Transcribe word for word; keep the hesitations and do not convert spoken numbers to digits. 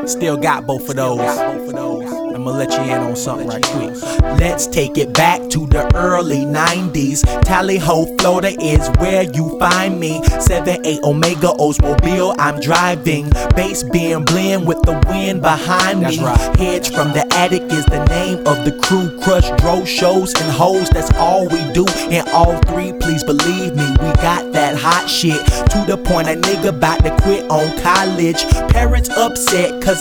Still got both of those. I'ma let you in on something right quick. Let's take it back to the early nineties. Tally Ho, Florida is where you find me. seven eight Omega Oldsmobile I'm driving. Bass being blend with the wind behind me. Right. Heads from the attic is the name of the crew. Crush, dro, shows, and hoes, that's all we do. And all three, please believe me, we got that hot shit. To the point a nigga about to quit on college. Parents upset cause